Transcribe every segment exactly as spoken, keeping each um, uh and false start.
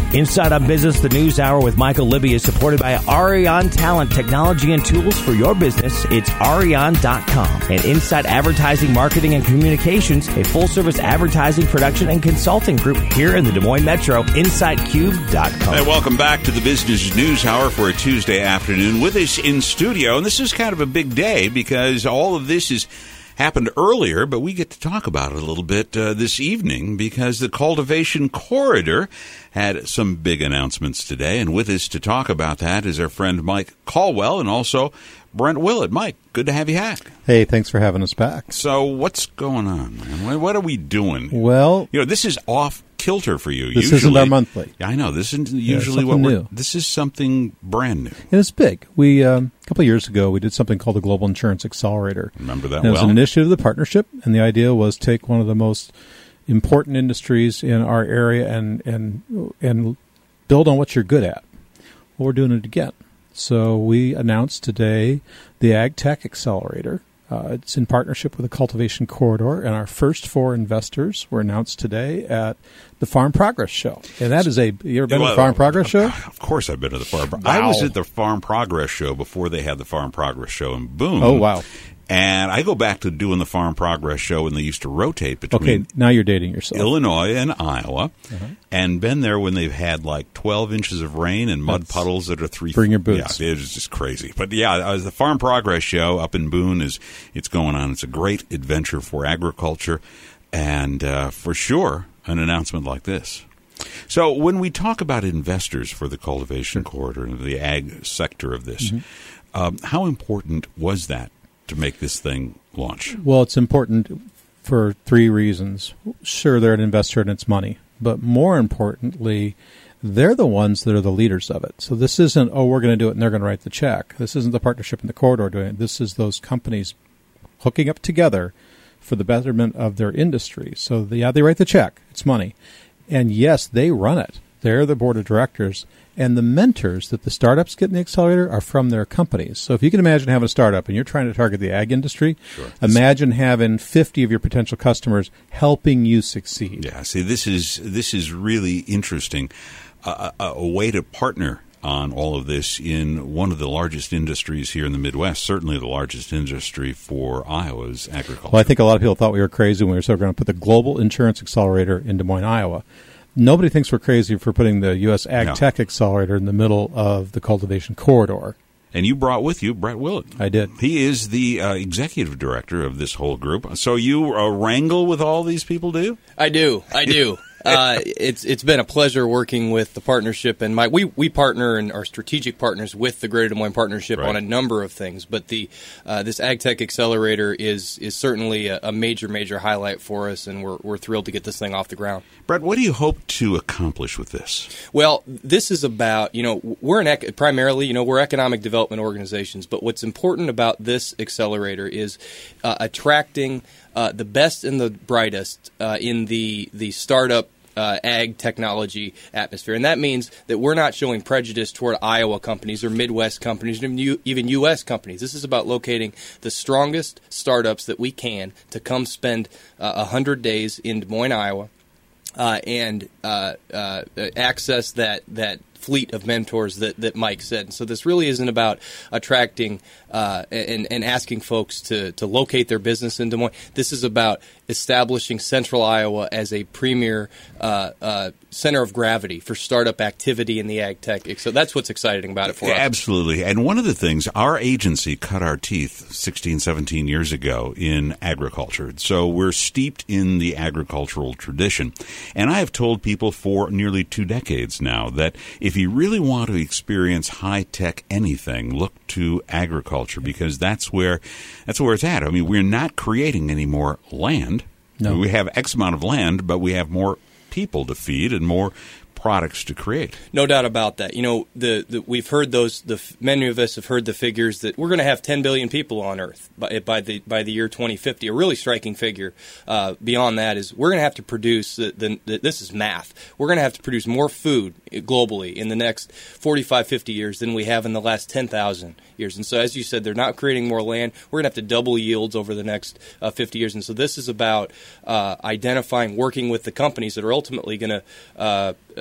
Inside on Business, the News Hour with Michael Libby is supported by Arion Talent, technology and tools for your business. It's arion dot com. And Inside Advertising, Marketing, and Communications, a full-service advertising, production, and consulting group here in the Des Moines Metro, inside cube dot com. Hey, welcome back to the Business News Hour for a Tuesday afternoon. With us in studio, and this is kind of a big day because all of this is happened earlier, but we get to talk about it a little bit uh, this evening because the Cultivation Corridor had some big announcements today. And with us to talk about that is our friend Mike Caldwell and also Brent Willett. Mike, good to have you back. Hey, thanks for having us back. So what's going on, man? What are we doing? Well, you know, this is off kilter for you. This usually, isn't our monthly. I know. This isn't usually yeah, what we're new. This is something brand new. And it's big. We um, a couple of years ago, we did something called the Global Insurance Accelerator. Remember that and It was well? an initiative of the partnership, and the idea was take one of the most important industries in our area and and and build on what you're good at. Well, we're doing it again. So we announced today the Ag Tech Accelerator. Uh, it's in partnership with the Cultivation Corridor, and our first four investors were announced today at the Farm Progress Show. And that is a, you ever been well, to the Farm Progress Show? Of course I've been to the Farm Progress Wow. I was at the Farm Progress Show before they had the Farm Progress Show in Boone. Oh, wow. And I go back to doing the Farm Progress Show when they used to rotate between Okay, now you're dating yourself. Illinois and Iowa, uh-huh. and been there when they've had like twelve inches of rain and mud That's, puddles that are three. bring your boots. Yeah, it was just crazy. But yeah, uh, the Farm Progress Show up in Boone is it's going on. It's a great adventure for agriculture, and uh, for sure, an announcement like this. So when we talk about investors for the Cultivation Corridor and the ag sector of this, mm-hmm. um, how important was that to make this thing launch? Well, it's important for three reasons. Sure, they're an investor and it's money, but more importantly, they're the ones that are the leaders of it. So this isn't, oh, we're going to do it and they're going to write the check. This isn't the partnership in the corridor doing it. This is those companies hooking up together for the betterment of their industry. So, the, yeah, they write the check. It's money. And yes, they run it. They're the board of directors. And the mentors that the startups get in the accelerator are from their companies. So if you can imagine having a startup and you're trying to target the ag industry, sure. imagine having fifty of your potential customers helping you succeed. Yeah, see, this is this is really interesting. Uh, a, a way to partner on all of this in one of the largest industries here in the Midwest, certainly the largest industry for Iowa's agriculture. Well, I think a lot of people thought we were crazy when we were going to put the Global Insurance Accelerator in Des Moines, Iowa. Nobody thinks we're crazy for putting the U S Ag no. Tech Accelerator in the middle of the Cultivation Corridor. And you brought with you Brent Willett. I did. He is the uh, executive director of this whole group. So you uh, wrangle with all these people, do you? I do. I do. uh, it's it's been a pleasure working with the partnership, and my we, we partner and are strategic partners with the Greater Des Moines Partnership right. on a number of things. But the uh, this Ag Tech Accelerator is is certainly a, a major major highlight for us, and we're we're thrilled to get this thing off the ground. Brett, what do you hope to accomplish with this? Well, this is about, you know, we're an ec- primarily, you know, we're economic development organizations, but what's important about this accelerator is uh, attracting uh, the best and the brightest uh, in the the startup Uh, ag technology atmosphere. And that means that we're not showing prejudice toward Iowa companies or Midwest companies or even U S companies. This is about locating the strongest startups that we can to come spend uh, one hundred days in Des Moines, Iowa, uh, and uh, uh, access that, that fleet of mentors that, that Mike said. And so this really isn't about attracting uh, and, and asking folks to, to locate their business in Des Moines. This is about establishing Central Iowa as a premier uh, uh, center of gravity for startup activity in the ag tech. So that's what's exciting about it for us. Absolutely. And one of the things, our agency cut our teeth sixteen, seventeen years ago in agriculture. So we're steeped in the agricultural tradition. And I have told people for nearly two decades now that if you really want to experience high-tech anything, look to agriculture because that's where that's where it's at. I mean, we're not creating any more land. No. We have X amount of land, but we have more people to feed and more products to create. No doubt about that. You know, the, the we've heard those. The many of us have heard the figures that we're going to have ten billion people on Earth by, by the by the year twenty fifty. A really striking figure. Uh, beyond that is we're going to have to produce. The, the, the, this is math. We're going to have to produce more food globally in the next forty-five, fifty years than we have in the last ten thousand years. And so, as you said, they're not creating more land. We're going to have to double yields over the next uh, fifty years. And so, this is about uh, identifying, working with the companies that are ultimately going to uh, uh,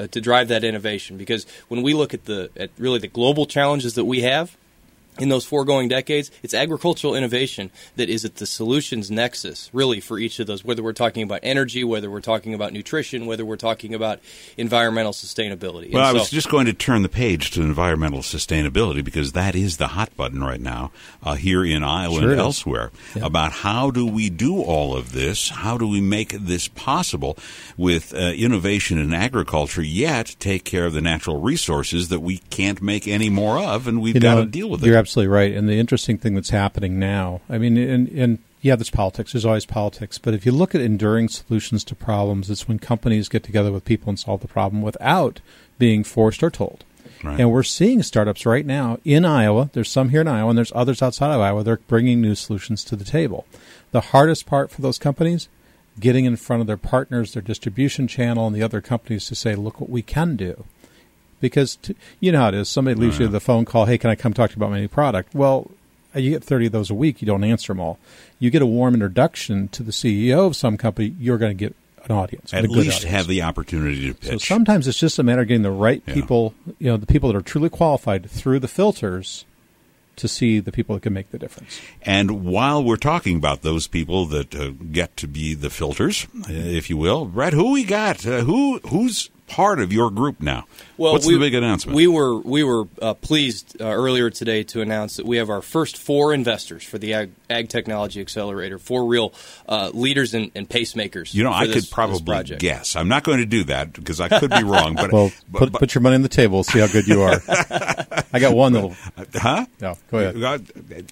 to drive that innovation. Because when we look at the at really the global challenges that we have in those foregoing decades, it's agricultural innovation that is at the solutions nexus, really, for each of those, whether we're talking about energy, whether we're talking about nutrition, whether we're talking about environmental sustainability. Well, and I so, was just going to turn the page to environmental sustainability because that is the hot button right now uh, here in Iowa Sure and is. elsewhere Yeah. about how do we do all of this? How do we make this possible with uh, innovation in agriculture, yet take care of the natural resources that we can't make any more of, and we've You got know, to deal with You're it. absolutely right. And the interesting thing that's happening now, I mean, and, and yeah, there's politics. There's always politics. But if you look at enduring solutions to problems, it's when companies get together with people and solve the problem without being forced or told. Right. And we're seeing startups right now in Iowa. There's some here in Iowa, and there's others outside of Iowa. They're bringing new solutions to the table. The hardest part for those companies, getting in front of their partners, their distribution channel, and the other companies to say, look what we can do. Because to, you know how it is. Somebody leaves Oh, yeah. you the phone call, hey, can I come talk to you about my new product? Well, you get thirty of those a week. You don't answer them all. You get a warm introduction to the C E O of some company, you're going to get an audience. At a good least audience. have the opportunity to pitch. So sometimes it's just a matter of getting the right Yeah. people, you know, the people that are truly qualified through the filters to see the people that can make the difference. And while we're talking about those people that uh, get to be the filters, uh, if you will, Brett, who we got? Uh, who who's part of your group now? Well, What's we, the big announcement? We were we were uh, pleased uh, earlier today to announce that we have our first four investors for the Ag, Ag Technology Accelerator, four real uh, leaders and, and pacemakers. you know, for I this- could this probably project. guess. I'm not going to do that because I could be wrong. But Well, but, put, but- put your money on the table. See how good you are. I got one that'll. huh? No, go ahead.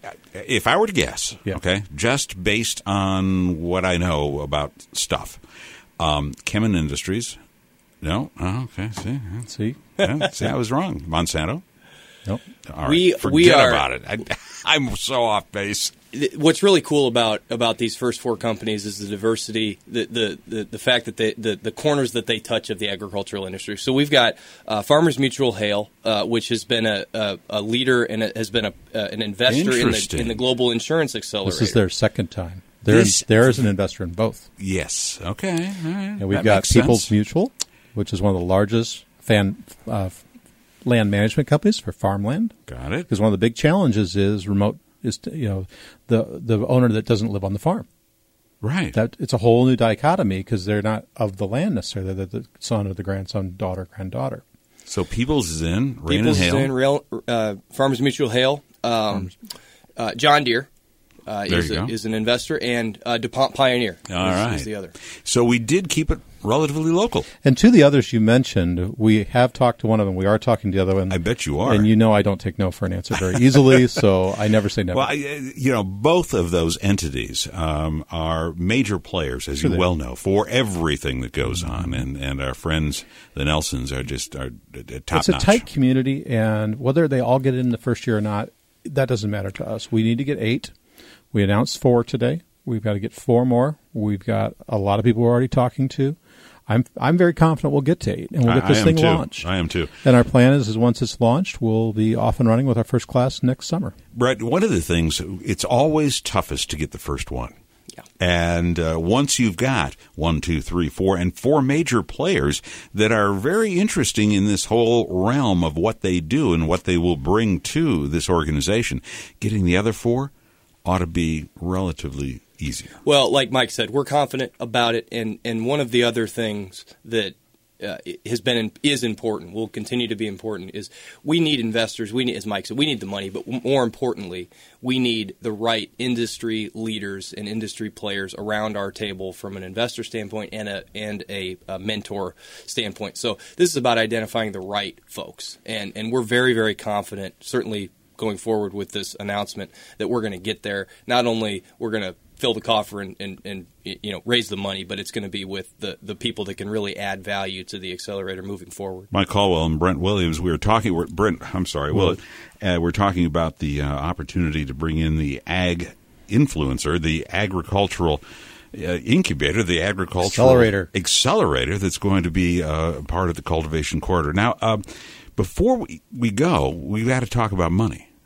If I were to guess, Yeah. okay, just based on what I know about stuff, um, Kemin Industries. No, oh, okay. See, See? yeah, see, I was wrong. Monsanto. Nope. All right, We- forget we are- about it. I, I'm so off base. Th- What's really cool about, about these first four companies is the diversity, the the, the, the fact that they, the, the corners that they touch of the agricultural industry. So we've got uh, Farmers Mutual Hale, uh, which has been a, a, a leader and a, has been a, uh, an investor in the, Interesting. in the global insurance accelerator. This is their second time. They're, This- they're as an investor in both. Yes. Okay. All right. And we've That got makes People's sense. Mutual, which is one of the largest fan uh, land management companies for farmland. Got it. Because one of the big challenges is remote is to, you know the the owner that doesn't live on the farm. Right. That it's a whole new dichotomy because they're not of the land necessarily. They're the son or the grandson, daughter, granddaughter. So People's is in. Rain People's and is Hail. in, Rail, uh, Farmers Mutual Hale, um, uh, John Deere uh, There is, you a, go. is an investor, and uh, DuPont Pioneer All is, right. is the other. So we did keep it relatively local. And to the others you mentioned, we have talked to one of them. We are talking to the other one. I bet you are. And you know I don't take no for an answer very easily, so I never say never. Well, I, you know, both of those entities um, are major players, as Sure you they well know, for everything that goes on. And, and our friends, the Nelsons, are just are top it's a notch. tight community, and whether they all get it in the first year or not, that doesn't matter to us. We need to get eight. We announced four today. We've got to get four more. We've got a lot of people we're already talking to. I'm I'm very confident we'll get to eight, and we'll get I- this I am thing too. launched. I am too. And our plan is, is once it's launched, we'll be off and running with our first class next summer. Brett, one of the things, it's always toughest to get the first one. Yeah. And uh, once you've got one, two, three, four, and four major players that are very interesting in this whole realm of what they do and what they will bring to this organization, getting the other four ought to be relatively easier. Well, like Mike said, we're confident about it, and, and one of the other things that uh, has been in, is important, will continue to be important, is we need investors. We need, as Mike said, we need the money, but more importantly, we need the right industry leaders and industry players around our table from an investor standpoint and a and a, a mentor standpoint. So this is about identifying the right folks, and and we're very very confident, certainly going forward with this announcement, that we're going to get there. Not only we're going to fill the coffer and, and, and you know raise the money, but it's going to be with the, the people that can really add value to the accelerator moving forward. Mike Caldwell and Brent Williams, we were talking, we're, Brent, I'm sorry, Willett, uh, we're talking about the uh, opportunity to bring in the ag influencer, the agricultural uh, incubator, the agricultural Accelerator. accelerator that's going to be uh, part of the cultivation corridor. Now, uh, before we, we go, we've got to talk about money.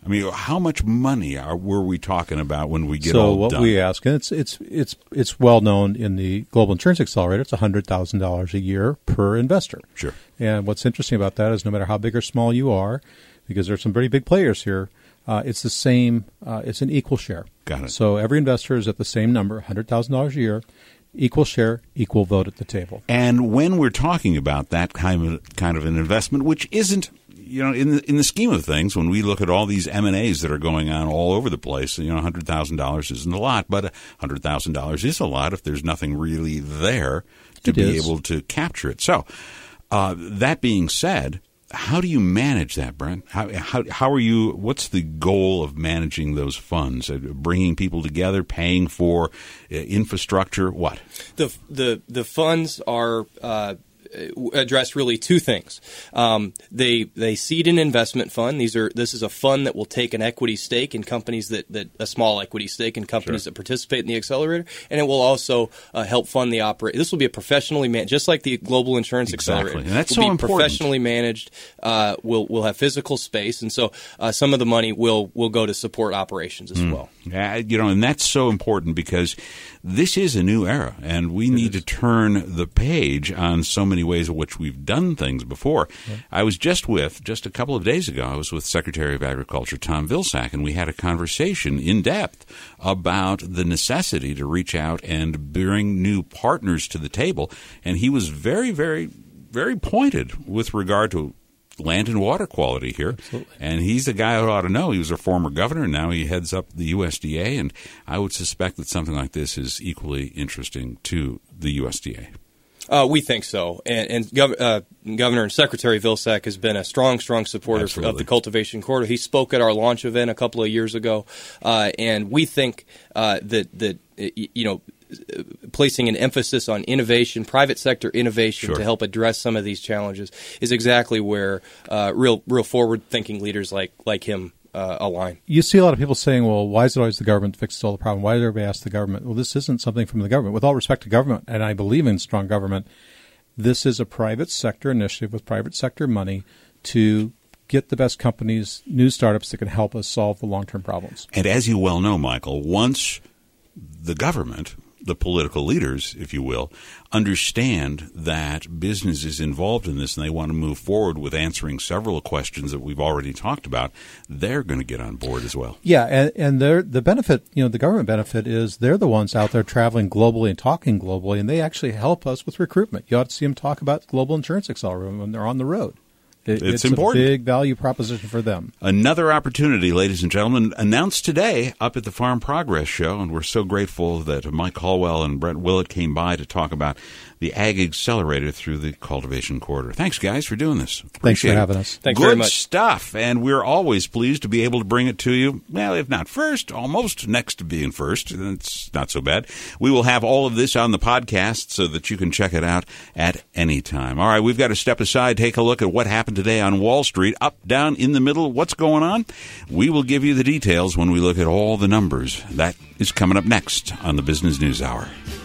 I mean, how much money are were we talking about when we get so all what done? we ask, and it's it's it's it's well known in the Global Insurance Accelerator, it's one hundred thousand dollars a year per investor. Sure. And what's interesting about that is no matter how big or small you are, because there's some very big players here, uh, it's the same, uh, it's an equal share. Got it. So every investor is at the same number, one hundred thousand dollars a year, equal share, equal vote at the table. And when we're talking about that kind of kind of an investment, which isn't, you know, in the, in the scheme of things, when we look at all these M and A's that are going on all over the place, you know, one hundred thousand dollars isn't a lot, but one hundred thousand dollars is a lot if there's nothing really there to It be is. able to capture it. So, uh, that being said, how do you manage that, Brent? How, how how are you? What's the goal of managing those funds? Uh, bringing people together, paying for uh, infrastructure, what? The the the funds are uh, address really two things. Um, they they seed an investment fund. These are this is a fund that will take an equity stake in companies that, that a small equity stake in companies Sure. that participate in the accelerator, and it will also uh, help fund the operate. This will be a professionally managed, just like the Global Insurance Exactly. Accelerator. And that's will so be important. professionally managed. Uh, will will have physical space, and so uh, some of the money will will go to support operations as Mm. well. Uh, you know, and that's so important because this is a new era, and we need to turn the page on so many ways in which we've done things before. Yeah. I was just with, just a couple of days ago, I was with Secretary of Agriculture Tom Vilsack, and we had a conversation in depth about the necessity to reach out and bring new partners to the table. And he was very, very, very pointed with regard to land and water quality here. Absolutely. And he's the guy who ought to know. He was a former governor, and now he heads up the U S D A, and I would suspect that something like this is equally interesting to the U S D A. Uh, we think so, and, and Gov- uh, Governor and Secretary Vilsack has been a strong, strong supporter Absolutely. of the cultivation corridor. He spoke at our launch event a couple of years ago, uh, and we think uh, that that you know. placing an emphasis on innovation, private sector innovation Sure. to help address some of these challenges is exactly where uh, real, real forward-thinking leaders like like him uh, align. You see a lot of people saying, well, why is it always the government that fixes all the problem? Why did everybody ask the government? Well, this isn't something from the government. With all respect to government, and I believe in strong government, this is a private sector initiative with private sector money to get the best companies, new startups that can help us solve the long-term problems. And as you well know, Michael, once the government, the political leaders, if you will, understand that business is involved in this and they want to move forward with answering several questions that we've already talked about, they're going to get on board as well. Yeah, and, and they're, the benefit, you know, the government benefit is they're the ones out there traveling globally and talking globally, and they actually help us with recruitment. You ought to see them talk about Global Insurance Accelerator when they're on the road. It, It's it's important. a big value proposition for them. Another opportunity, ladies and gentlemen, announced today up at the Farm Progress Show, and we're so grateful that Mike Hallwell and Brent Willett came by to talk about the Ag Accelerator through the Cultivation Corridor. Thanks, guys, for doing this. Thanks for Appreciate it. having us. Thanks Good very much. stuff, and we're always pleased to be able to bring it to you, well, if not first, almost next to being first. It's not so bad. We will have all of this on the podcast so that you can check it out at any time. All right, we've got to step aside, take a look at what happened today on Wall Street, up, down, in the middle, what's going on? We will give you the details when we look at all the numbers. That is coming up next on the Business News Hour.